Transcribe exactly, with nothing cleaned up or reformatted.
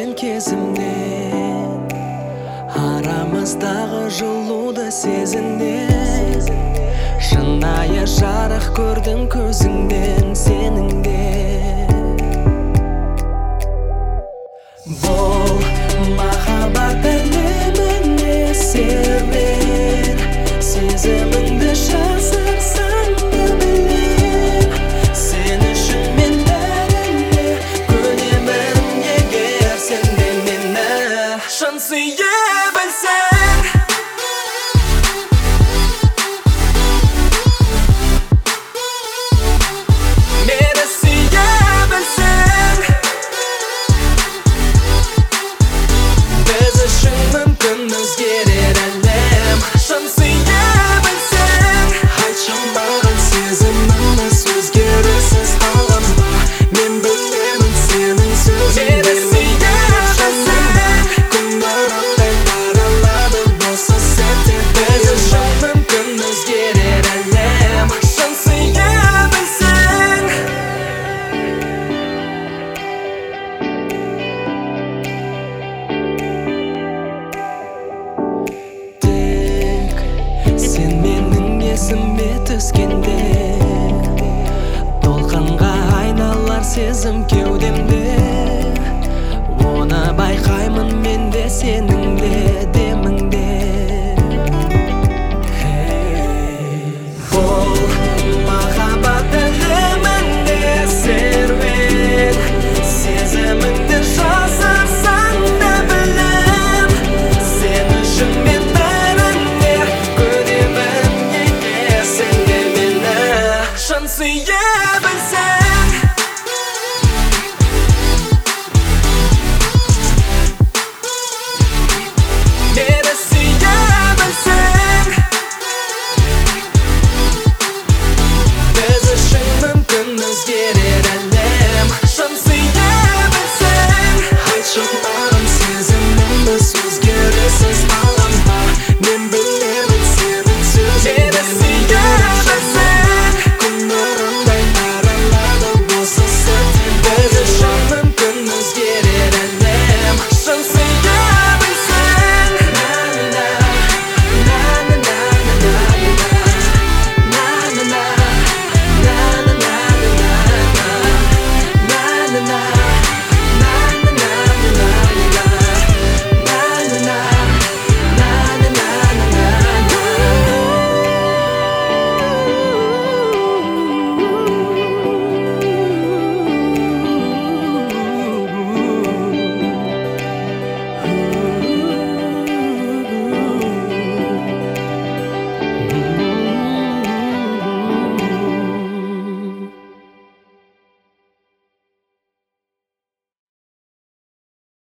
өткен кезімде арамыздағы жылуды сезінде шынайы жарық көрдім көзіңден сенің де. Бұл махаббат әлеміне серуен, сезіміңді жасырсаң да білем, сен үшін мен бәріне көнемін егер сен де мені шын сүйе білсең. Мені сүйе білсең, біз үшін мүмкін өзгерер әлем. Шын сүйе білсең, айтшы маған сезімімді өзгеріссіз қалам ба? Мен білемін сенің сөзіңді. Мені сүйе білсең, күндер оттай таралады осы сәтте. Біз үшін мүмкін өзгерер әлем. Шын сүйе білсең. Тек сен менің есіме түскенде толқынға айналар сезім кеудемде. Оны байқаймын мен де сенің де деміңде. Бұл махаббат әлемінде серуен, сезіміңді жасырсаң да білем, сен үшін мен бәріне көнемін егер сен де мені шын сүйе білсең. Мені сүйе білсең, біз үшін мүмкін өзгерер әлем. Шын сүйе білсең, айтшы маған сезімімді сөзге